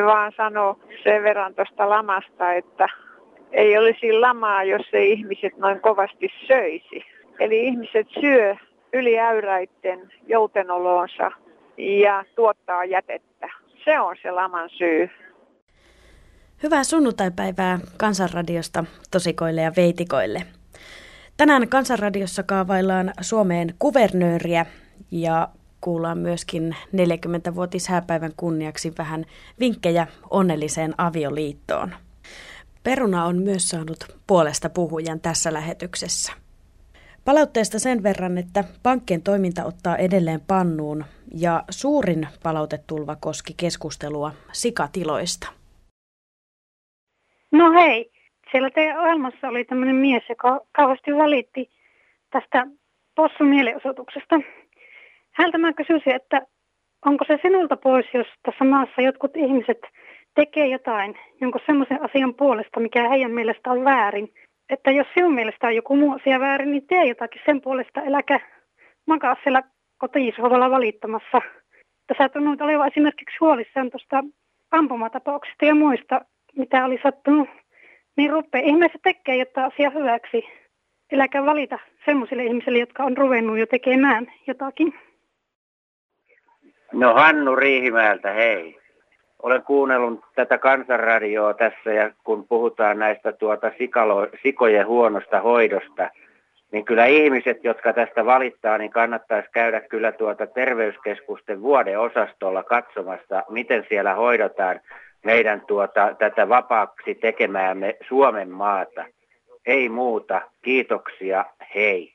vaan sanoa sen verran tuosta lamasta, että ei olisi lamaa, jos ei ihmiset noin kovasti söisi. Eli ihmiset syö yliäyräitten joutenoloonsa ja tuottaa jätettä. Se on se laman syy. Hyvää sunnuntaipäivää Kansanradiosta tosikoille ja veitikoille. Tänään Kansanradiossa kaavaillaan Suomeen kuvernööriä ja kuullaan myöskin 40-vuotishääpäivän kunniaksi vähän vinkkejä onnelliseen avioliittoon. Peruna on myös saanut puolesta puhujan tässä lähetyksessä. Palautteesta sen verran, että pankkien toiminta ottaa edelleen pannuun ja suurin palautetulva koski keskustelua sikatiloista. No hei, siellä teidän ohjelmassa oli tämmöinen mies, joka kauheasti valitti tästä possun mielenosoituksesta. Häneltä mä kysyisin, että onko se sinulta pois, jos tässä maassa jotkut ihmiset tekee jotain, jonkun semmoisen asian puolesta, mikä heidän mielestä on väärin. Että jos sinun mielestä on joku muu asia väärin, niin tee jotakin sen puolesta, äläkä makaa siellä kotisohvalla valittamassa. Tässä tunnut olevan esimerkiksi huolissaan tuosta ampumatapauksista ja muista, mitä oli sattunut. Niin rupea ihmiset tekee jotain asiaa hyväksi. Äläkä valita semmoisille ihmisille, jotka on ruvennut jo tekemään jotakin. No Hannu Riihimäeltä, hei. Olen kuunnellut tätä Kansanradioa tässä ja kun puhutaan näistä sikojen huonosta hoidosta, niin kyllä ihmiset, jotka tästä valittaa, niin kannattaisi käydä kyllä terveyskeskusten vuodeosastolla katsomassa, miten siellä hoidetaan meidän tätä vapaaksi tekemäämme Suomen maata. Ei muuta, kiitoksia, hei.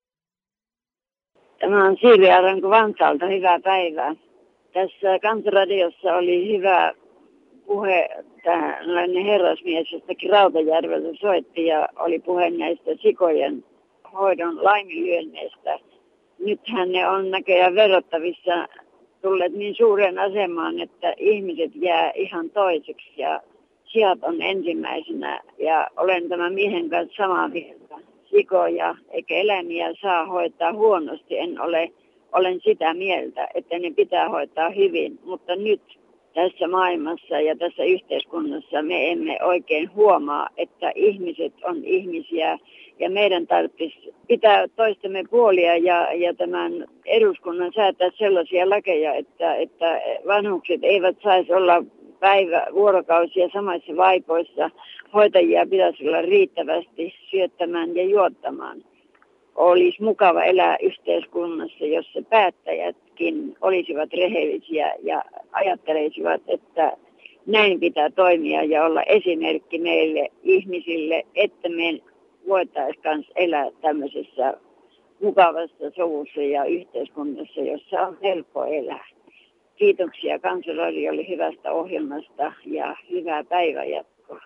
Tämä on Siiri Aranko Vantaalta, hyvää päivää. Tässä Kansanradiossa oli hyvä puhe, tällainen herrasmies jostakin Rautajärveltä soitti ja oli puhe näistä sikojen hoidon laiminlyönneistä. Nythän ne on näköjään verrattavissa tulleet niin suuren asemaan, että ihmiset jää ihan toiseksi ja siat on ensimmäisenä ja olen tämän miehen kanssa samaa mieltä. Sikoja eikä eläimiä saa hoitaa huonosti, olen sitä mieltä, että ne pitää hoitaa hyvin, mutta nyt tässä maailmassa ja tässä yhteiskunnassa me emme oikein huomaa, että ihmiset on ihmisiä ja meidän tarvitsisi pitää toistemme puolia ja tämän eduskunnan säätää sellaisia lakeja, että vanhukset eivät saisi olla vuorokausia samassa vaipoissa. Hoitajia pitäisi olla riittävästi syöttämään ja juottamaan. Olisi mukava elää yhteiskunnassa, jossa päättäjätkin olisivat rehellisiä ja ajattelisivat, että näin pitää toimia ja olla esimerkki meille ihmisille, että me voitaisiin myös elää tämmöisessä mukavassa sovussa ja yhteiskunnassa, jossa on helppo elää. Kiitoksia Kansanradiolle hyvästä ohjelmasta ja hyvää päivänjatkoa.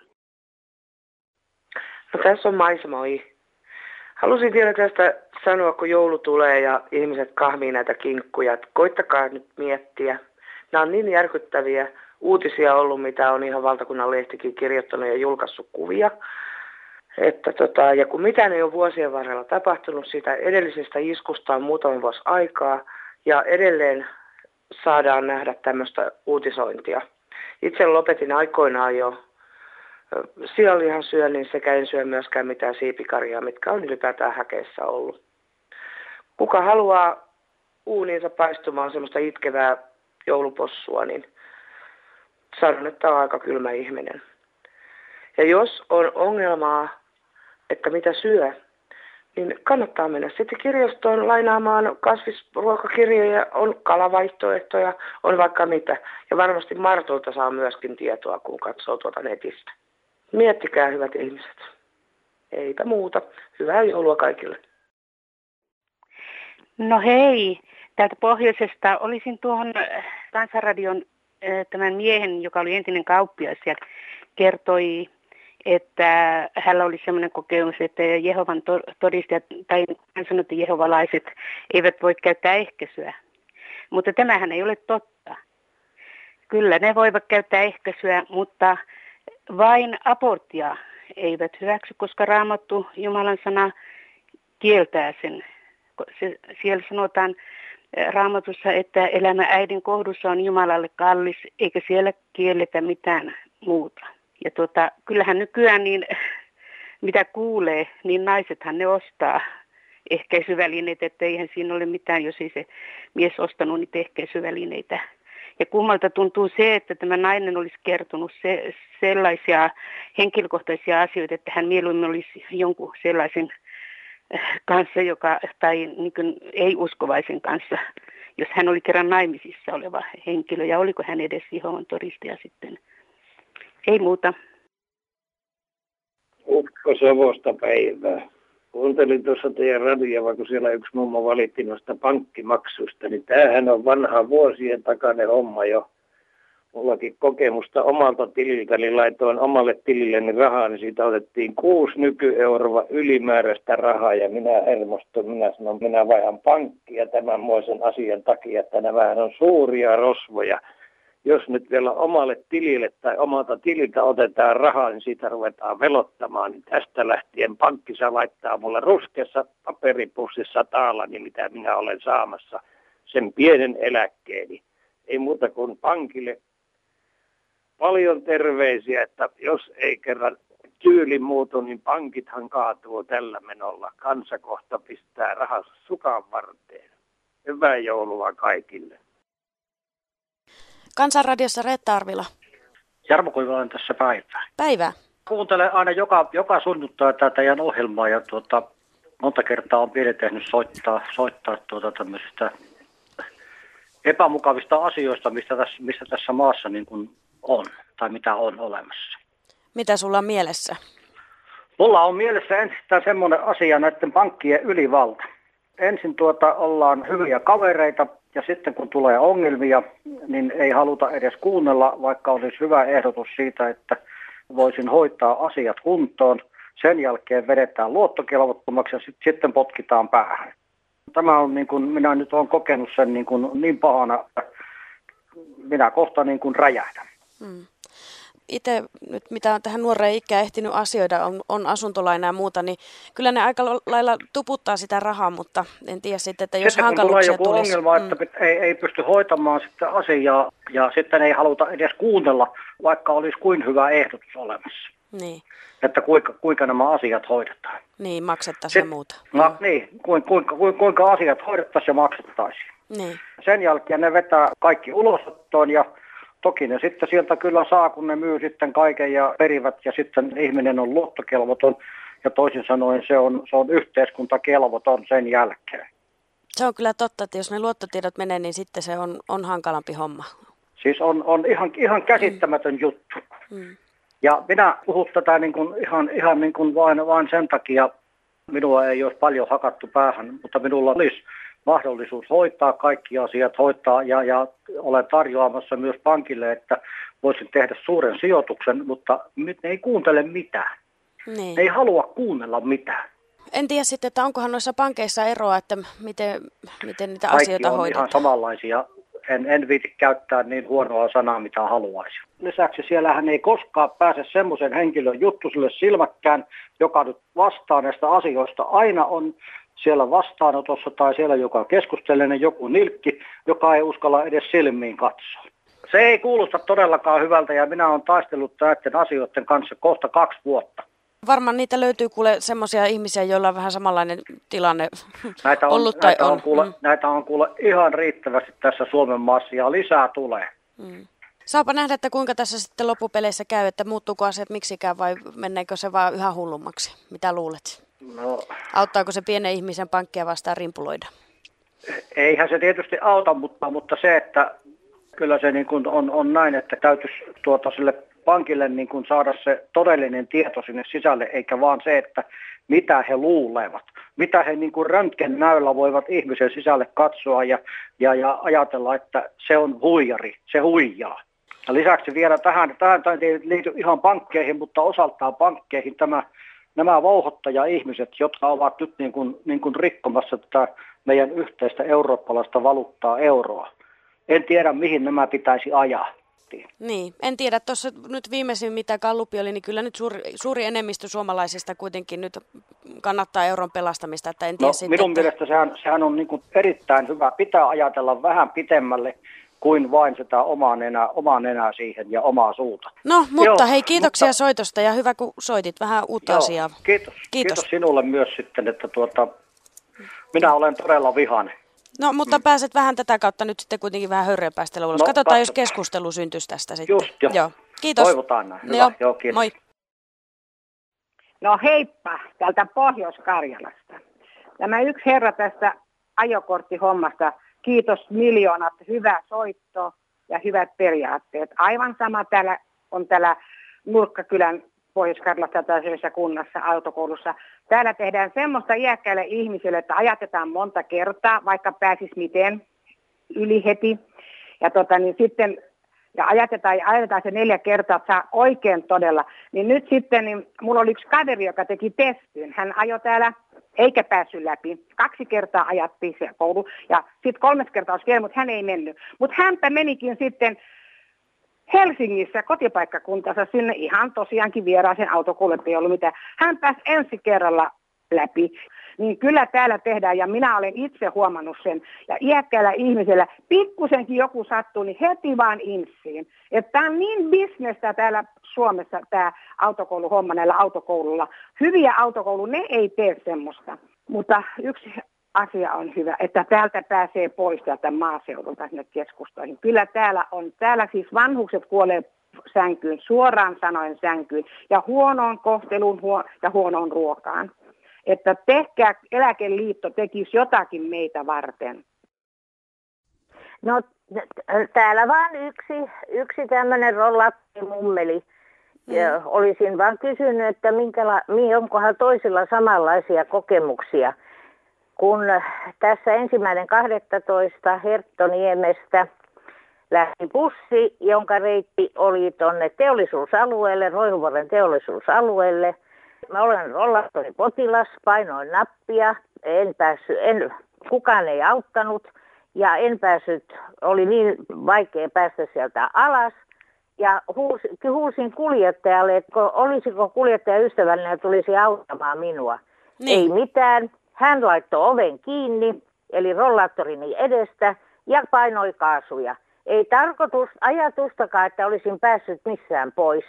No, tässä on Maisa, moi. Halusin vielä tästä sanoa, kun joulu tulee ja ihmiset kahmii näitä kinkkuja, että koittakaa nyt miettiä. Nämä on niin järkyttäviä uutisia ollut, mitä on ihan valtakunnan lehtikin kirjoittanut ja julkaissut kuvia. Ja kun mitään ei ole vuosien varrella tapahtunut, siitä edellisestä iskusta on muutama vuosi aikaa ja edelleen saadaan nähdä tämmöistä uutisointia. Itse lopetin aikoinaan jo sianlihan syönnin sekä en syö myöskään mitään siipikarjaa, mitkä on ylipäätään häkeissä ollut. Kuka haluaa uuniinsa paistumaan semmoista itkevää joulupossua, niin sanon, että on aika kylmä ihminen. Ja jos on ongelmaa, että mitä syö, niin kannattaa mennä sitten kirjastoon lainaamaan kasvisruokakirjoja, on kalavaihtoehtoja, on vaikka mitä. Ja varmasti Martulta saa myöskin tietoa, kun katsoo tuota netistä. Miettikää, hyvät ihmiset. Eipä muuta. Hyvää joulua kaikille. No hei, täältä pohjoisesta olisin tuohon Kansanradion tämän miehen, joka oli entinen kauppias ja kertoi, että hänellä oli sellainen kokemus, että Jehovan todistajat tai hän sanoi, että jehovalaiset eivät voi käyttää ehkäisyä. Mutta tämähän ei ole totta. Kyllä ne voivat käyttää ehkäisyä, mutta vain aborttia eivät hyväksy, koska Raamattu, Jumalan sana, kieltää sen. Siellä sanotaan Raamatussa, että elämä äidin kohdussa on Jumalalle kallis, eikä siellä kielletä mitään muuta. Ja kyllähän nykyään niin, mitä kuulee, niin naisethan ne ostaa ehkäisyvälineitä, että eihän siinä ole mitään, jos ei se mies ostanut niitä ehkäisyvälineitä. Ja kummalta tuntuu se, että tämä nainen olisi kertonut sellaisia henkilökohtaisia asioita, että hän mieluummin olisi jonkun sellaisen kanssa, tai niin kuin ei-uskovaisen kanssa, jos hän oli kerran naimisissa oleva henkilö, ja oliko hän edes Jehovan todistaja sitten. Ei muuta. Ukko Savosta päivää. Kuuntelin tuossa teidän radioa, kun siellä yksi mummo valitti noista pankkimaksuista, niin tämähän on vanha vuosien takainen homma jo. Mullakin kokemusta omalta tililtä, niin laitoin omalle tililleni rahaa, niin siitä otettiin 6 nykyeuroa ylimääräistä rahaa, ja minä hermostuin, minä sanon, minä vaihan pankkia tämänmoisen asian takia, että nämähän on suuria rosvoja. Jos nyt vielä omalle tilille tai omalta tililtä otetaan rahaa, niin siitä ruvetaan velottamaan, niin tästä lähtien pankki saa laittaa mulle ruskeassa paperipussissa taalani, mitä minä olen saamassa, sen pienen eläkkeeni. Ei muuta kuin pankille paljon terveisiä, että jos ei kerran tyyli muutu, niin pankithan kaatuu tällä menolla. Kansa kohta pistää rahansa sukan varteen. Hyvää joulua kaikille. Kansanradiossa Reetta Arvila. Jarmo Kuivalainen tässä päivää. Päivää. Kuuntelen aina joka sunnuntai tätä teidän ohjelmaa ja monta kertaa on pieni tehnyt soittaa tämmöisistä epämukavista asioista, mistä tässä maassa niin kuin on tai mitä on olemassa. Mitä sulla on mielessä? Mulla on mielessä ensistään semmoinen asia näiden pankkien ylivalta. Ensin ollaan hyviä kavereita ja sitten kun tulee ongelmia, niin ei haluta edes kuunnella, vaikka olisi hyvä ehdotus siitä, että voisin hoitaa asiat kuntoon. Sen jälkeen vedetään luottokelvottomaksi ja sitten potkitaan päähän. Tämä on niin kuin, minä nyt olen kokenut sen niin pahana, että minä kohta niin kuin räjähdän. Itse nyt mitä on tähän nuoreen ikään ehtinyt asioida, on asuntolaina ja muuta, niin kyllä ne aika lailla tuputtaa sitä rahaa, mutta en tiedä sitten, että jos hankaluuksia tulisi. Sitten kun tulee joku ongelma, että ei pysty hoitamaan sitä asiaa ja sitten ei haluta edes kuunnella, vaikka olisi kuin hyvä ehdotus olemassa. Niin. Että kuinka nämä asiat hoidetaan. Niin, maksettaisiin ja muuta. Niin, kuinka asiat hoidettaisiin ja maksettaisiin. Niin. Sen jälkeen ne vetää kaikki ulosottoon ja toki ne sitten sieltä kyllä saa, kun ne myy sitten kaiken ja perivät ja sitten ihminen on luottokelvoton ja toisin sanoen se on yhteiskuntakelvoton sen jälkeen. Se on kyllä totta, että jos ne luottotiedot menee, niin sitten se on hankalampi homma. Siis on ihan käsittämätön juttu. Ja minä puhun tätä niin kuin ihan niin kuin vain sen takia, minua ei olisi paljon hakattu päähän, mutta minulla olisi mahdollisuus hoitaa kaikki asiat, ja olen tarjoamassa myös pankille, että voisin tehdä suuren sijoituksen, mutta ne ei kuuntele mitään. Niin. Ne ei halua kuunnella mitään. En tiedä sitten, että onkohan noissa pankeissa eroa, että miten niitä kaikki asioita hoidetaan. Kaikki on ihan samanlaisia. En viiti käyttää niin huonoa sanaa, mitä haluaisi. Lisäksi siellähän ei koskaan pääse semmoisen henkilön juttu sille silmäkkään, joka nyt vastaa näistä asioista. Aina on siellä vastaanotossa tai siellä, joka keskustelee, niin joku nilkki, joka ei uskalla edes silmiin katsoa. Se ei kuulosta todellakaan hyvältä ja minä olen taistellut näiden asioiden kanssa kohta 2 vuotta. Varmaan niitä löytyy kuule semmoisia ihmisiä, joilla on vähän samanlainen tilanne ollut. Näitä on kuule ihan riittävästi tässä Suomen maassa ja lisää tulee. Saapa nähdä, että kuinka tässä sitten loppupeleissä käy, että muuttuuko asiat miksikään vai menneekö se vaan yhä hullummaksi? Mitä luulet? No, auttaako se pienen ihmisen pankkia vastaan rimpuloida? Eihän se tietysti auta, mutta se, että kyllä se niin kuin on näin, että täytyisi sille pankille niin kuin saada se todellinen tieto sinne sisälle, eikä vaan se, että mitä he luulevat. Mitä he niin kuin röntgennäöllä voivat ihmisen sisälle katsoa ja ajatella, että se on huijari, se huijaa. Ja lisäksi vielä tähän ei liity ihan pankkeihin, mutta osaltaan pankkeihin nämä vouhottaja-ihmiset, jotka ovat nyt niin kuin rikkomassa tätä meidän yhteistä eurooppalaista valuuttaa euroa. En tiedä, mihin nämä pitäisi ajaa. korttiin. Niin, en tiedä. Tuossa nyt viimeisin, mitä Gallupi oli, niin kyllä nyt suuri enemmistö suomalaisista kuitenkin nyt kannattaa euron pelastamista. Että en tiedä minun mielestä sehän on niin kuin erittäin hyvä. Pitää ajatella vähän pitemmälle kuin vain sitä omaa nenää siihen ja omaa suuta. No, mutta hei, kiitoksia soitosta ja hyvä, kun soitit vähän uutta asiaa. Kiitos sinulle myös sitten, että minä olen todella vihainen. No, mutta pääset vähän tätä kautta nyt sitten kuitenkin vähän hörröpäästellä ulos. Katsotaan, jos keskustelu syntyisi tästä sitten. Just jo. Joo. Kiitos. Toivotaan näin. Hyvä. Joo, kiitos. Moi. No heippa, täältä Pohjois-Karjalasta. Tämä yksi herra tästä ajokorttihommasta, kiitos miljoonat, hyvä soitto ja hyvät periaatteet. Aivan sama täällä on täällä Nurkkakylän Pohjois-Karjalassa tällaisessa kunnassa autokoulussa. Täällä tehdään semmoista iäkkäille ihmisille, että ajatetaan monta kertaa, vaikka pääsis miten yli heti. Ja sitten ja ajatetaan se 4 kertaa, että saa oikein todella. Niin nyt sitten, niin mulla oli yksi kaveri, joka teki testin. Hän ajoi täällä, eikä päässyt läpi. 2 kertaa ajattiin se koulu, ja sitten 3 kertaa olisi vielä, mutta hän ei mennyt. Mutta hänpä menikin sitten Helsingissä kotipaikkakuntansa sinne ihan tosiaankin vieraaseen autokouluun, ei ollut mitään. Hän pääsi ensi kerralla läpi. Niin kyllä täällä tehdään, ja minä olen itse huomannut sen. Ja iäkkäällä ihmisellä pikkusenkin joku sattuu, niin heti vaan inssiin. Että tämä on niin bisnestä täällä Suomessa, tämä autokouluhomma näillä autokoululla. Hyviä autokouluja, ne ei tee semmoista. Mutta yksi asia on hyvä, että täältä pääsee pois täältä maaseudulta sinne keskustoihin. Kyllä täällä siis vanhukset kuolee sänkyyn, suoraan sanoen sänkyyn, ja huonoon kohteluun ja huonoon ruokaan. Että tehkää, Eläkeliitto tekisi jotakin meitä varten. No täällä vaan yksi tämmöinen rollatti-mummeli. Olisin vaan kysynyt, että onkohan toisilla samanlaisia kokemuksia. Kun tässä 1.12. Herttoniemestä lähti bussi, jonka reitti oli tuonne teollisuusalueelle, Roihuvuoren teollisuusalueelle. Mä olen rollaattoripotilas, painoin nappia, kukaan ei auttanut ja en päässyt, oli niin vaikea päästä sieltä alas. Ja huusin kuljettajalle, että olisiko kuljettaja ystävällinen ja tulisi auttamaan minua. Niin. Ei mitään. Hän laittoi oven kiinni, eli rollaattorini edestä, ja painoi kaasuja. Ei ajatustakaan, että olisin päässyt missään pois.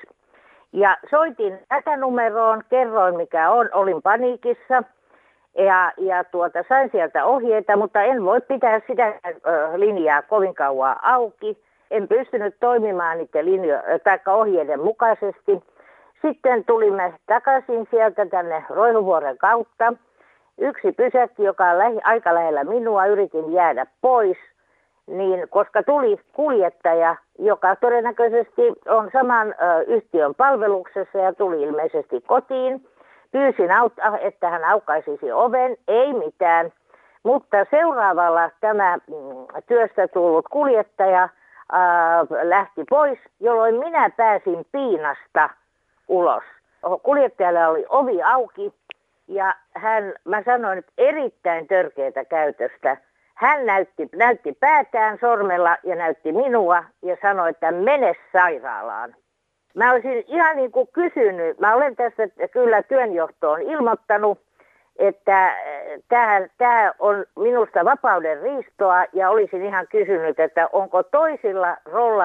Ja soitin numeroon, kerroin mikä on, olin paniikissa ja sain sieltä ohjeita, mutta en voi pitää sitä linjaa kovin kauan auki. En pystynyt toimimaan niiden ohjeiden mukaisesti. Sitten tulimme takaisin sieltä tänne Roihuvuoren kautta. Yksi pysäkki, joka on aika lähellä minua, yritin jäädä pois. Niin, koska tuli kuljettaja, joka todennäköisesti on saman yhtiön palveluksessa ja tuli ilmeisesti kotiin. Pyysin, että hän aukaisisi oven, ei mitään. Mutta seuraavalla tämä työstä tullut kuljettaja lähti pois, jolloin minä pääsin piinasta ulos. Kuljettajalle oli ovi auki ja mä sanoin, että erittäin törkeätä käytöstä. Hän näytti päätään sormella ja näytti minua ja sanoi, että mene sairaalaan. Mä olisin ihan niin kuin kysynyt, mä olen tässä kyllä työnjohtoon ilmoittanut, että tämä on minusta vapauden riistoa ja olisin ihan kysynyt, että onko toisilla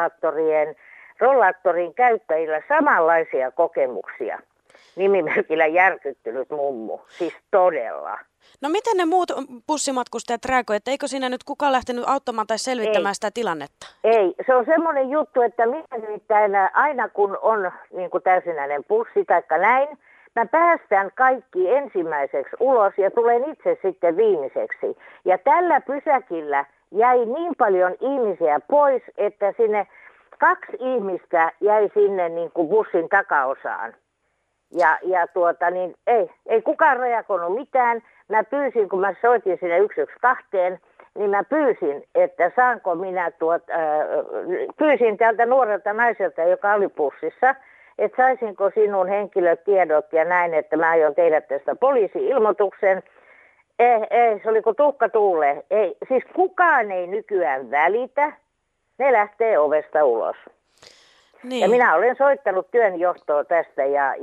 rollaattorin käyttäjillä samanlaisia kokemuksia. Nimimerkillä järkyttynyt mummu, siis todella. No miten ne muut bussimatkustajat reagoivat, että eikö siinä nyt kukaan lähtenyt auttamaan tai selvittämään sitä tilannetta? Ei, se on semmoinen juttu, että aina kun on niin kuin täysinäinen bussi tai näin, mä päästän kaikki ensimmäiseksi ulos ja tulen itse sitten viimeiseksi. Ja tällä pysäkillä jäi niin paljon ihmisiä pois, että sinne 2 ihmistä jäi sinne niin kuin bussin takaosaan. Ja ei kukaan reagoinut mitään. Mä pyysin, kun mä soitin sinne 112, niin mä pyysin, että saanko minä pyysin tältä nuorelta naiselta, joka oli bussissa, että saisinko sinun henkilötiedot ja näin, että mä aion tehdä tästä poliisi-ilmoituksen. Ei, se oli kuin tuhka tuulee. Ei, siis kukaan ei nykyään välitä, ne lähtee ovesta ulos. Niin. Ja minä olen soittanut työnjohtoa tästä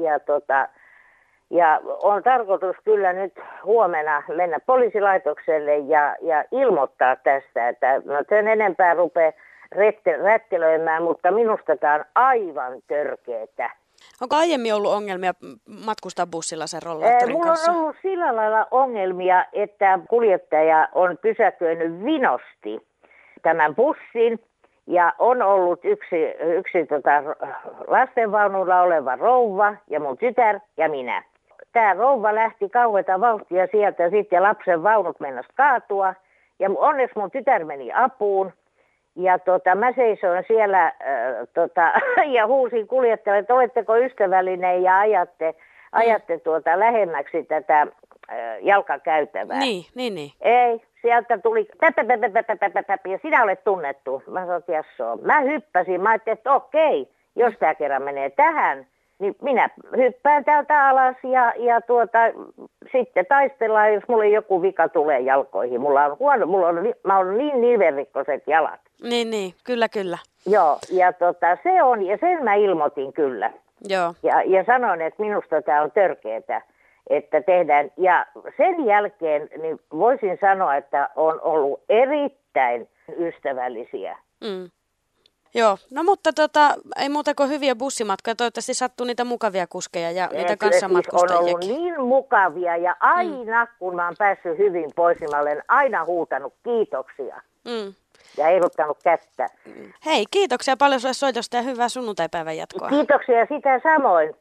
ja on tarkoitus kyllä nyt huomenna mennä poliisilaitokselle ja ilmoittaa tästä, että no sen enempää rupeaa rättelöimään, mutta minusta tämä on aivan törkeetä. Onko aiemmin ollut ongelmia matkustaa bussilla sen rollaattorin kanssa? Mulla on ollut sillä lailla ongelmia, että kuljettaja on pysäköinyt vinosti tämän bussin ja on ollut yksi lastenvaunulla oleva rouva ja mun tytär ja minä. Tämä rouva lähti kauheata vauhtia sieltä sitten ja lapsen vaunut mennäs kaatua ja onneksi mun tytär meni apuun. Ja mä seisoin siellä ja huusin kuljettajalle, että oletteko ystävällinen ja ajatte lähemmäksi tätä jalkakäytävää. Niin. Ei, sieltä tuli ja sinä olet tunnettu. Mä sanoin, että jassoo. Mä hyppäsin, mä ajattelin, että okei, jos tämä kerran menee tähän, niin minä hyppään täältä alas ja sitten taistellaan, jos mulle joku vika tulee jalkoihin. Mä oon niin nivelrikkoiset jalat. Niin, kyllä. Joo, ja se on, ja sen mä ilmoitin kyllä. Joo. Ja sanoin, että minusta tämä on törkeetä, että tehdään. Ja sen jälkeen niin voisin sanoa, että on ollut erittäin ystävällisiä. Mm. Joo, no mutta ei muuta kuin hyviä bussimatkoja. Toivottavasti sattuu niitä mukavia kuskeja ja niitä kanssamatkustajiakin. On ollut niin mukavia ja aina kun mä oon päässyt hyvin pois, niin mä olen aina huutanut kiitoksia. Ja ehdottanut kättä. Hei, kiitoksia paljon sulle soitosta ja hyvää sunnuntaipäivän jatkoa. Kiitoksia sitä samoin.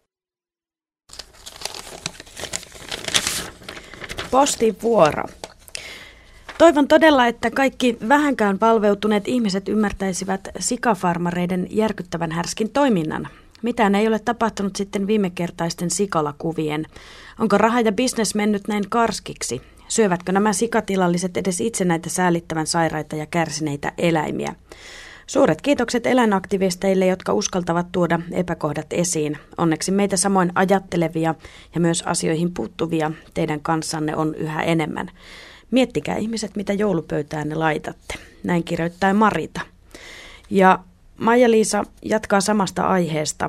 Postivuoro. Toivon todella, että kaikki vähänkään valveutuneet ihmiset ymmärtäisivät sikafarmareiden järkyttävän härskin toiminnan. Mitään ei ole tapahtunut sitten viimekertaisten sikalakuvien. Onko raha ja bisnes mennyt näin karskiksi? Syövätkö nämä sikatilalliset edes itse näitä säälittävän sairaita ja kärsineitä eläimiä? Suuret kiitokset eläinaktivisteille, jotka uskaltavat tuoda epäkohdat esiin. Onneksi meitä samoin ajattelevia ja myös asioihin puuttuvia teidän kanssanne on yhä enemmän. Miettikää ihmiset, mitä joulupöytään ne laitatte. Näin kirjoittaa Marita. Ja Maija-Liisa jatkaa samasta aiheesta.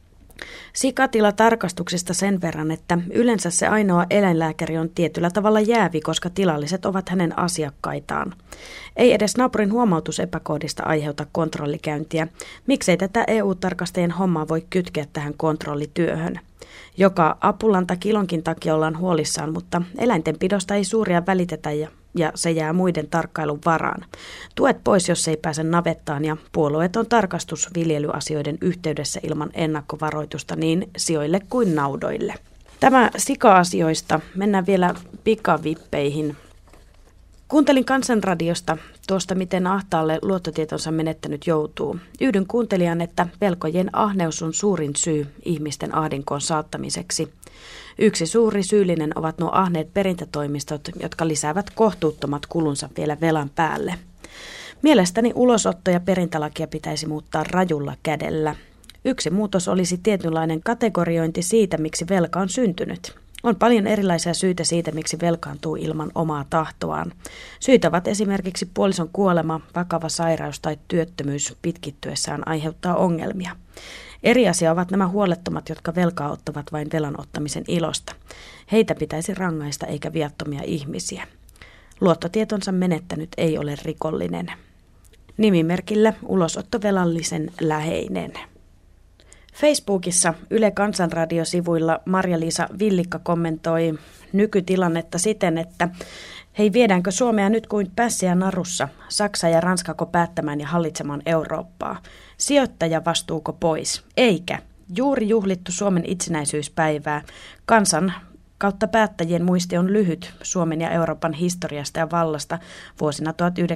Sikatilatarkastuksista sen verran, että yleensä se ainoa eläinlääkäri on tietyllä tavalla jäävi, koska tilalliset ovat hänen asiakkaitaan. Ei edes naapurin huomautus epäkohdista aiheuta kontrollikäyntiä. Miksei tätä EU-tarkastajien hommaa voi kytkeä tähän kontrollityöhön? Joka apulan tai kilonkin takia ollaan huolissaan, mutta eläintenpidosta ei suuria välitetä ja se jää muiden tarkkailun varaan. Tuet pois, jos ei pääse navettaan ja puolueeton tarkastus viljelyasioiden yhteydessä ilman ennakkovaroitusta niin sijoille kuin naudoille. Tämä sika-asioista. Mennään vielä pikavippeihin. Kuuntelin Kansanradiosta tuosta, miten ahtaalle luottotietonsa menettänyt joutuu. Yhdyn kuuntelijan, että velkojen ahneus on suurin syy ihmisten ahdinkoon saattamiseksi. Yksi suuri syyllinen ovat nuo ahneet perintätoimistot, jotka lisäävät kohtuuttomat kulunsa vielä velan päälle. Mielestäni ulosotto- ja perintälakia pitäisi muuttaa rajulla kädellä. Yksi muutos olisi tietynlainen kategoriointi siitä, miksi velka on syntynyt. On paljon erilaisia syitä siitä, miksi velkaantuu ilman omaa tahtoaan. Syitä ovat esimerkiksi puolison kuolema, vakava sairaus tai työttömyys pitkittyessään aiheuttaa ongelmia. Eri asia ovat nämä huolettomat, jotka velkaa ottavat vain velan ottamisen ilosta. Heitä pitäisi rangaista eikä viattomia ihmisiä. Luottotietonsa menettänyt ei ole rikollinen. Nimimerkillä ulosottovelallisen läheinen. Facebookissa Yle Kansanradio-sivuilla Marja-Liisa Villikka kommentoi nykytilannetta siten, että hei, viedäänkö Suomea nyt kuin pässiä narussa, Saksa ja Ranskako päättämään ja hallitsemaan Eurooppaa? Sijoittaja vastuuko pois? Eikä. Juuri juhlittu Suomen itsenäisyyspäivää. Kansan kautta päättäjien muisti on lyhyt Suomen ja Euroopan historiasta ja vallasta vuosina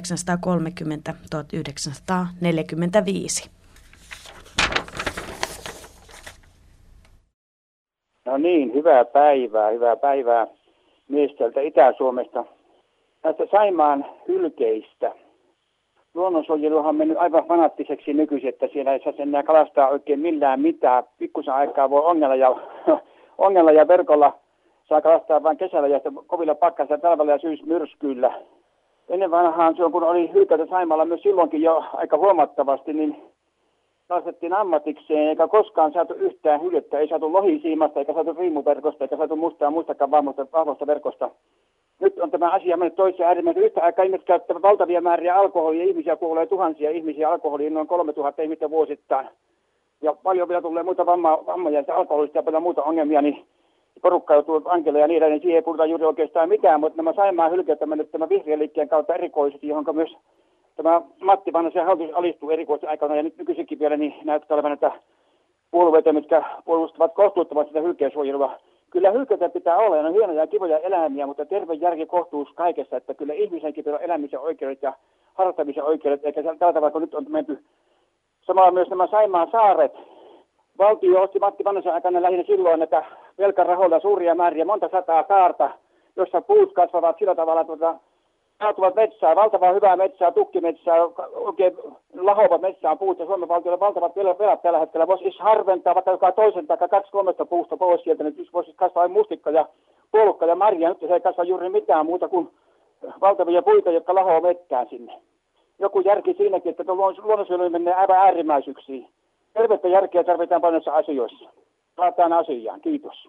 1930-1945. No niin, hyvää päivää miestä Itä-Suomesta. Näistä Saimaan hylkeistä. Luonnonsuojeluhan on mennyt aivan fanaattiseksi nykyisin, että siellä ei saa enää kalastaa oikein millään mitään. Pikkusen aikaa voi ongella ja verkolla saa kalastaa vain kesällä ja kovilla pakkasilla talvella ja syysmyrskyillä. Ennen vanhaan se on, kun oli hylkäitä Saimaalla myös silloinkin jo aika huomattavasti, niin kasvettiin ammatikseen, eikä koskaan saatu yhtään hyljettä, ei saatu lohisiimasta, eikä saatu riimuverkosta, eikä saatu muistakaan vahvasta verkosta. Nyt on tämä asia mennyt toiseen äärimmäisen. Yhtä aikaa ihmiset käyttävät valtavia määriä alkoholia, ihmisiä kuolee tuhansia ihmisiä alkoholiin, noin 3000 ihmistä vuosittain. Ja paljon vielä tulee muita vammoja ja alkoholista ja paljon muuta ongelmia, niin porukka joutuu vankilaan ja niillä, niin siihen ei puhuta juuri oikeastaan mitään, mutta nämä Saimaan hylkeet on mennyt tämän vihreän liikkeen kautta erikoisesti, johon myös tämä Matti Vanhasen hallitus alistuu erikoisesti aikana, ja nyt nykyisinkin vielä niin näyttää olevan näitä puolueita, mitkä puolustavat kohtuuttomat sitä hylkeensuojelua. Kyllä hylkeitä pitää olla, ja ne on hienoja ja kivoja eläimiä, mutta terve järki kohtuus kaikessa, että kyllä ihmisenkin pitää olla elämisen oikeudet ja harrastamisen oikeudet, eikä tällä tavalla, kun nyt on menty. Samalla myös nämä Saimaan saaret. Valtio osti Matti Vanhasen aikana lähinnä silloin, että velkarahoilla suuria määriä, monta sataa saarta, jossa puut kasvavat sillä tavalla, kaatuvat metsää, valtavaa hyvää metsää, tukkimetsää, oikein lahovat metsään puut, ja Suomen valtiolla valtavat velat tällä hetkellä. Voisi harventaa vaikka joka toisen tai 2-3 puusta pois sieltä, niin voisi kasvaa mustikka ja puolukka ja marja. Nyt se ei kasva juuri mitään muuta kuin valtavia puita, jotka lahoo metsään sinne. Joku järki siinäkin, että luonnonsuojelu menee aivan äärimmäisyyksiin. Tervettä järkeä tarvitaan paljon asioissa. Palataan asiaan. Kiitos.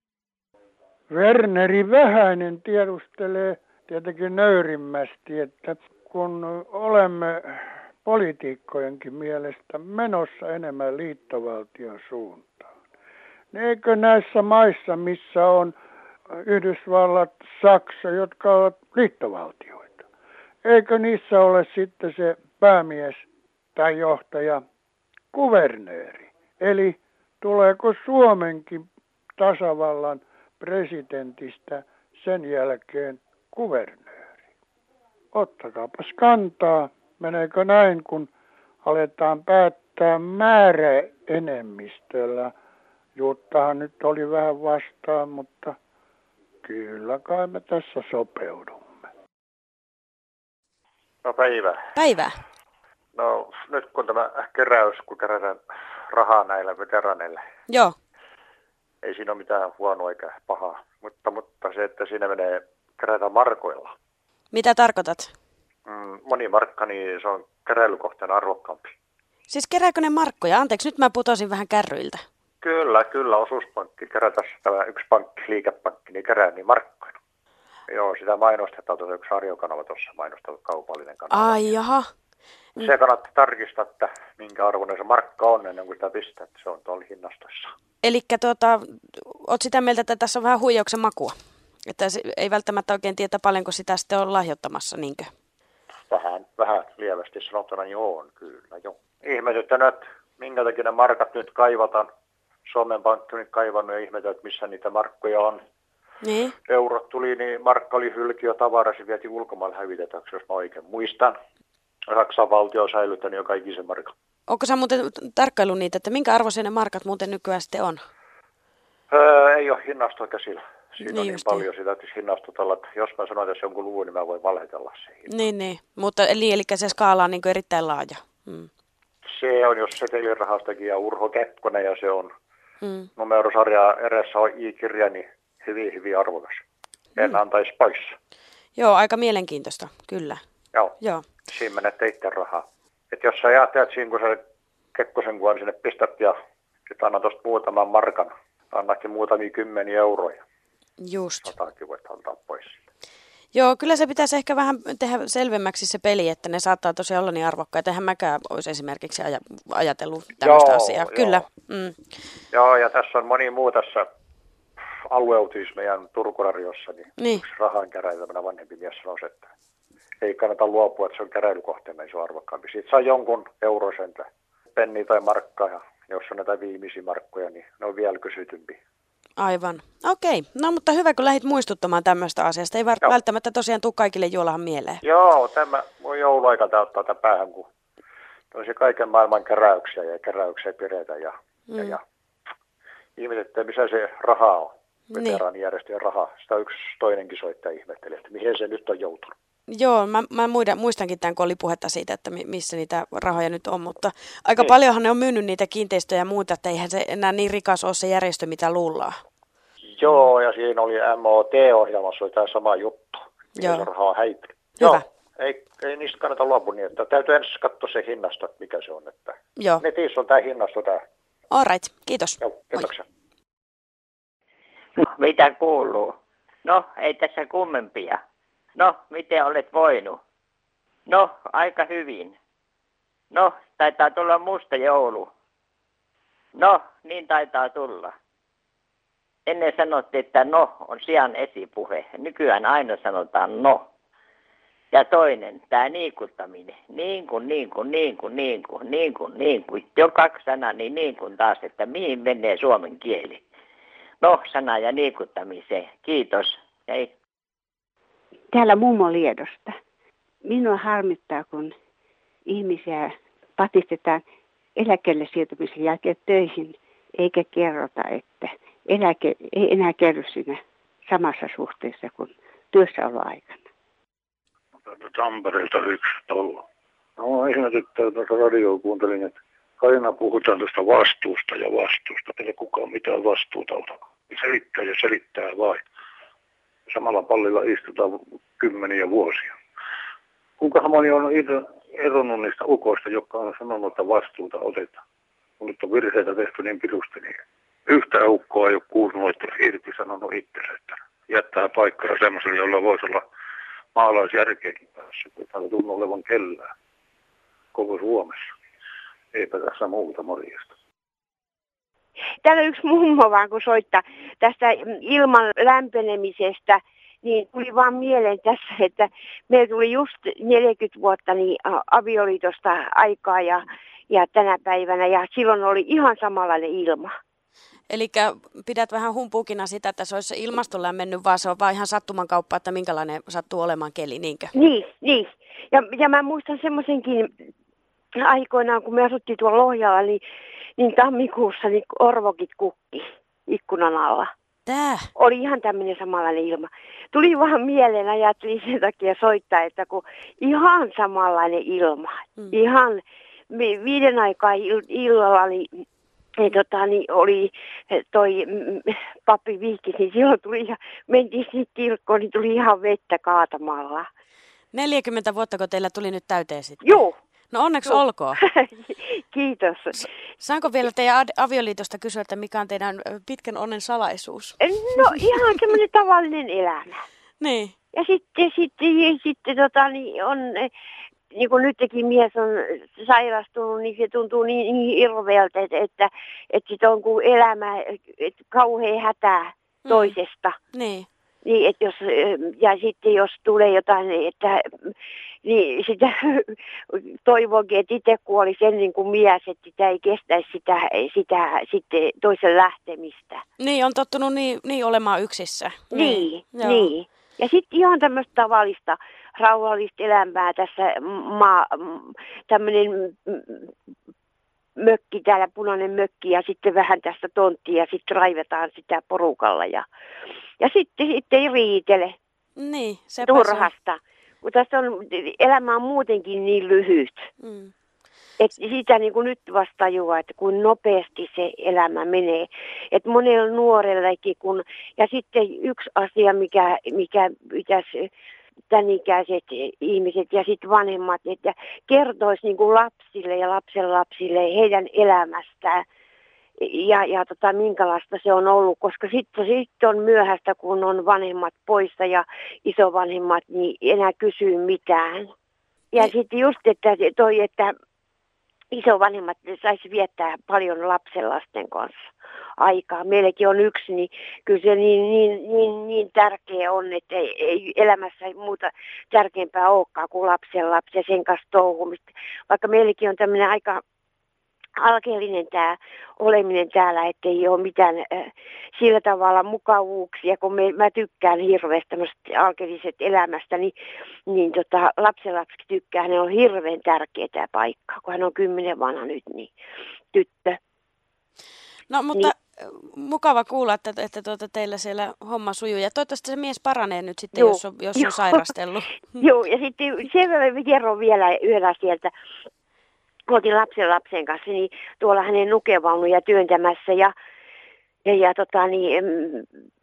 Werneri Vähäinen tiedustelee tietenkin nöyrimmästi, että kun olemme poliitikkojenkin mielestä menossa enemmän liittovaltion suuntaan, niin eikö näissä maissa, missä on Yhdysvallat, Saksa, jotka ovat liittovaltioita, eikö niissä ole sitten se päämies tai johtaja kuvernööri? Eli tuleeko Suomenkin tasavallan presidentistä sen jälkeen kuvernööri? Ottakaapas kantaa, meneekö näin, kun aletaan päättää määräenemmistöllä. Juttahan nyt oli vähän vastaan, mutta kyllä kai me tässä sopeudumme. No päivää. Päivää. No nyt kun tämä keräys, kun kerätään rahaa näillä veteraneille. Joo. Ei siinä ole mitään huonoa eikä pahaa, mutta se, että siinä kerätään markoilla. Mitä tarkoitat? Moni markka, niin se on keräilykohteen arvokkaampi. Siis kerääkö ne markkoja? Anteeksi, nyt mä putosin vähän kärryiltä. Kyllä, osuuspankki kerätään, tämä yksi pankki, liikepankki, niin kerää niin markkoja. Joo, sitä mainostetaan, tuossa yksi radiokanava tuossa mainostaa, kaupallinen kanava. Ai jaha. Se kannattaa tarkistaa, että minkä arvoinen se markka on ennen kuin sitä pistää, että se on tuolla hinnastoissa. Elikkä oot sitä mieltä, että tässä on vähän huijauksen makua? Että ei välttämättä oikein tiedä paljonko sitä sitten on lahjoittamassa, niinkö? Vähän lievästi sanottuna niin on, kyllä joo. Ihmetyttänyt, että minkä takia ne markat nyt kaivataan. Suomen Pankki on nyt kaivannut ja ihmetä, että missä niitä markkoja on. Niin. Eurot tuli, niin markka oli hylkiö tavarasi, vietiin ulkomaille hävitetäksi, jos mä oikein muistan. Saksan valtio on säilyttänyt jo kaikisen markan. Onko sä muuten tarkkaillut niitä, että minkä arvoisia ne markat muuten nykyään sitten on? Ei ole hinnastoa käsillä. Siinä on niin paljon sitä, että hinnastutella, että jos mä sanon tässä jonkun luvun, niin mä voin valhetella siihen. Niin. Mutta eli se skaala on niin kuin erittäin laaja. Se on, jos setelirahastakin ja Urho Kekkonen ja se on numerosarja edessä on I-kirja, niin hyvin arvokas. En antaisi pois. Joo, aika mielenkiintoista, kyllä. Joo. Siinä menette itse rahaa. Et jos sä ajattelet siinä, kun sä Kekkosen kuvan sinne pistät ja sit anna tuosta muutaman markan, annakin muutamia 10 euroja. Just. 100 voit antaa pois. Joo, kyllä se pitäisi ehkä vähän tehdä selvemmäksi se peli, että ne saattaa tosiaan olla niin arvokkaita. Eihän mäkään olisi esimerkiksi ajatellut tämmöistä asiaa. Kyllä. Joo, ja tässä on moni muu tässä alueutis meidän Turku-radiossa, niin. Yksi rahankeräjä, tämmöinen vanhempi mies sanoi, että ei kannata luopua, että se on keräilykohteena iso arvokkaampi. Siitä saa jonkun eurosentä, penni tai markkaa, ja jos on näitä viimeisiä markkoja, niin ne on vielä kysytympi. Aivan. Okei. No mutta hyvä, kun lähdit muistuttamaan tämmöistä asiasta. Ei välttämättä tosiaan tule kaikille juolahan mieleen. Joo, tämä jouluaika ottaa tämän päähän, kun tosi kaiken maailman keräyksiä pidetään ja ihmetetään, missä se raha on. Veteraanijärjestöjen raha. Sitä yksi toinenkin soittaja ihmetteli, että mihin se nyt on joutunut. Joo, mä muistankin tämän, kun oli puhetta siitä, että missä niitä rahoja nyt on, mutta aika paljonhan ne on myynyt niitä kiinteistöjä ja muuta, että eihän se enää niin rikas ole se järjestö, mitä luullaan. Joo, ja siinä oli MOT-ohjelmassa oli tämä sama juttu. Joo. Se raha on häipynyt. Hyvä. Ei niistä kannata luopua niin, että täytyy ensin katsoa se hinnasto, että mikä se on. Että Joo. netissä on tämä hinnasto tää. All right, kiitos. Joo, kiitoksia. No, mitä kuuluu? No, ei tässä kummempia. No, miten olet voinut? No, aika hyvin. No, taitaa tulla musta joulu. No, niin taitaa tulla. Ennen sanottiin, että no on sian esipuhe. Nykyään aina sanotaan no. Ja toinen, tämä niikuttaminen. Niin kuin. Jo 2 sanaa, niin kuin taas, että mihin menee suomen kieli. No, sana ja niikuttamiseen. Kiitos. Hei. Täällä mummo Liedosta. Minua harmittaa, kun ihmisiä patistetaan eläkkeelle siirtymisen jälkeen töihin, eikä kerrota, että eläke ei enää kerry siinä samassa suhteessa kuin työssäoloaikana. Tampereelta 1 tuolla. No ihmetyttää tuossa radioa kuuntelin, että aina puhutaan tuosta vastuusta. Ei kukaan mitään vastuuta ota. Selittää vain. Samalla pallilla istutaan kymmeniä vuosia. Kuinka moni on eronnut niistä ukoista, jotka on sanonut, että vastuuta otetaan. Kun nyt on virheitä tehty niin pirusti, niin yhtä ukkoa ei ole kuulunut, että irti sanonut itsensä, että jättää paikkaa semmoiselle, jolla voisi olla maalaisjärkeäkin päässä, kun täällä tunnu olevan kellään koko Suomessa. Eipä tässä muuta, morjesta. Täällä yksi mummo vaan kun soittaa tästä ilman lämpenemisestä, niin tuli vaan mieleen tässä, että meillä tuli just 40 vuotta niin avioliitosta aikaa ja tänä päivänä ja silloin oli ihan samanlainen ilma. Eli pidät vähän humpuukina sitä, että se olisi se ilmasto lämmennyt, vaan se on vaan ihan sattuman kauppa, että minkälainen sattuu olemaan keli, niinkö? Niin. Ja mä muistan semmoisenkin aikoinaan, kun me asuttiin tuolla Lohjalla, niin tammikuussa niin orvokit kukki ikkunan alla. Tää? Oli ihan tämmöinen samanlainen ilma. Tuli vaan mieleen, ajattelin sen takia soittaa, että kun ihan samanlainen ilma. Ihan 5 aikaa illalla niin oli toi pappi vihkis, niin silloin tuli, mentiin sinne kirkkoon, niin tuli ihan vettä kaatamalla. 40 vuotta, kun teillä tuli nyt täyteen sitten? Joo. No onneksi olkoon. Kiitos. Saanko vielä teidän avioliitosta kysyä, että mikä on teidän pitkän onnen salaisuus? No ihan semmoinen tavallinen elämä. Niin. Ja sitten on, niin kuin nytkin mies on sairastunut, niin se tuntuu niin hirveältä, että sit on kuin elämä, että kauhean hätää toisesta. Niin. Niin, että ja sitten jos tulee jotain, että niin sitä toivonkin, että itse kuolisi ennen kuin mies, että sitä ei kestäisi sitä sitten toisen lähtemistä. Niin, on tottunut niin olemaan yksissä. Niin. Ja sitten ihan tämmöistä tavallista, rauhallista elämää tässä tämmöinen mökki, täällä punainen mökki ja sitten vähän tästä tonttia ja sitten raivetaan sitä porukalla ja sitten ei riitele niin, turhasta. Kun tässä elämä on muutenkin niin lyhyt. Että sitä niin kuin nyt vasta tajuaa, että kun nopeasti se elämä menee. Että monella nuorellakin, ja sitten yksi asia, mikä pitäisi tämän ikäiset ihmiset ja sitten vanhemmat, että kertoisi niin kuin lapsille ja lapsenlapsille heidän elämästään ja minkälaista se on ollut, koska sitten on myöhäistä, kun on vanhemmat poissa ja isovanhemmat, niin enää kysyy mitään. Ja sitten just, että isovanhemmat saisi viettää paljon lapsenlasten kanssa aikaa. Meilläkin on yksi, niin kyllä se niin tärkeä on, että ei elämässä ei muuta tärkeämpää olekaan kuin lapsenlapsi ja sen kanssa touhumista. Vaikka meilläkin on tämmöinen aika alkeellinen tämä oleminen täällä, ettei ole mitään sillä tavalla mukavuuksia, kun mä tykkään hirveästi tämmöisestä alkeellisesta elämästä, niin lapsenlapsi tykkää, hänellä on hirveän tärkeä tämä paikka, kun hän on 10 vanha nyt, niin tyttö. No mutta mukava kuulla, että teillä siellä homma sujuu ja toivottavasti se mies paranee nyt sitten, jos on sairastellut. Joo, ja sitten sen verran kerron vielä yhdellä sieltä. Oltiin lapsen kanssa, niin tuolla hänen nukevaunuja työntämässä ja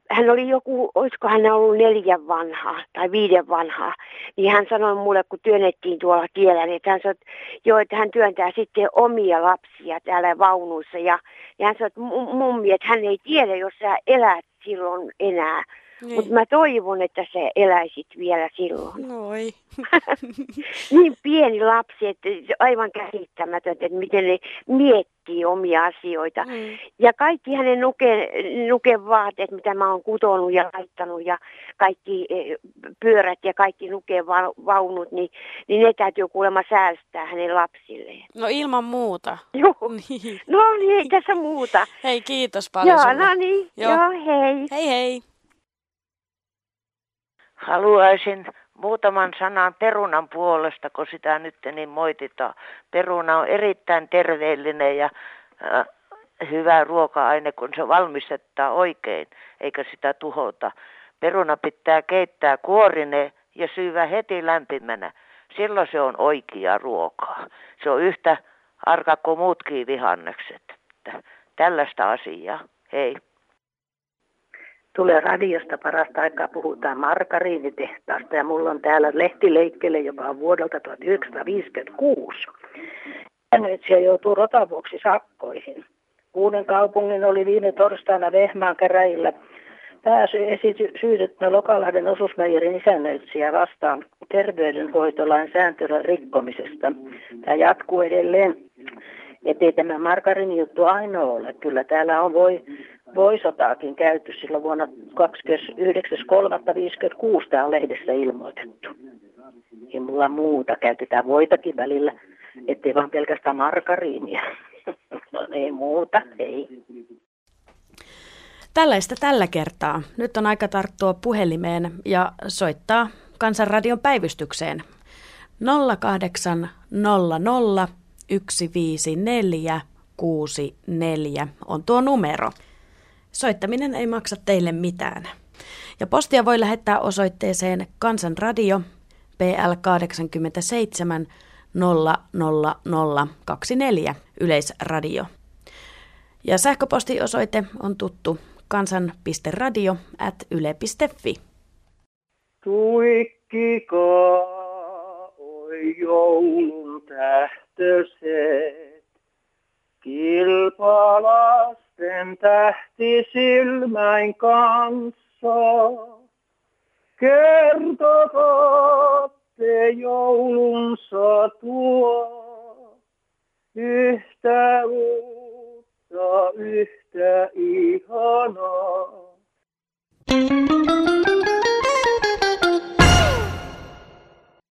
hän oli joku, olisiko hän ollut 4 vanhaa tai 5 vanhaa, niin hän sanoi mulle, kun työnnettiin tuolla tiellä, niin että hän sanoi, että joo, että hän työntää sitten omia lapsia täällä vaunuissa. Ja hän sanoi, että mummi, että hän ei tiedä, jos sä elät silloin enää. Niin. Mutta mä toivon, että sä eläisit vielä silloin. Noi. Niin pieni lapsi, että aivan käsittämätöntä, että miten ne miettii omia asioita. Ja kaikki hänen nukevaatteet, mitä mä oon kutonut ja laittanut ja kaikki pyörät ja kaikki nukevaunut, niin ne täytyy kuulemma säästää hänen lapsilleen. No ilman muuta. Joo. Niin. No niin, ei tässä muuta. Hei, kiitos paljon. Joo, no niin. Joo, hei. Hei hei. Haluaisin muutaman sanan perunan puolesta, kun sitä nyt niin moititaan. Peruna on erittäin terveellinen ja hyvä ruoka-aine, kun se valmistetaan oikein, eikä sitä tuhota. Peruna pitää keittää kuorine ja syödä heti lämpimänä. Silloin se on oikea ruokaa. Se on yhtä arka kuin muutkin vihannekset. Tällaista asiaa. Hei. Tulee radiosta parasta aikaa, puhutaan margariinitehtaasta ja mulla on täällä lehtileikkele, joka on vuodelta 1956. Nyt joutuu rotan vuoksi sakkoihin. Uuden kaupungin oli viime torstaina Vehmaan käräjillä pääsy syytettynä Lokalahden osuusmeijerin isännöitsijä vastaan terveydenhoitolain sääntelyn rikkomisesta. Tämä jatkuu edelleen, ettei tämä margariinijuttu ainoa ole. Kyllä täällä on voisotaakin käyty silloin vuonna 29.3.56 tämä on lehdessä ilmoitettu. Ei mulla muuta, käytetään voitakin välillä, ettei vaan pelkästään margariinia. No ei muuta, ei. Tällaista tällä kertaa. Nyt on aika tarttua puhelimeen ja soittaa Kansanradion päivystykseen. 0800 154 64 on tuo numero. Soittaminen ei maksa teille mitään. Ja postia voi lähettää osoitteeseen Kansanradio PL 87 00024 Yleisradio. Ja sähköpostiosoite on tuttu kansan.radio@yle.fi. Tuikkikaa, oi joulun tähtöset, kilpalasten tähti silmäin kanssa. Kertokaa te joulunsa tuo, yhtä uutta, yhtä ihanaa.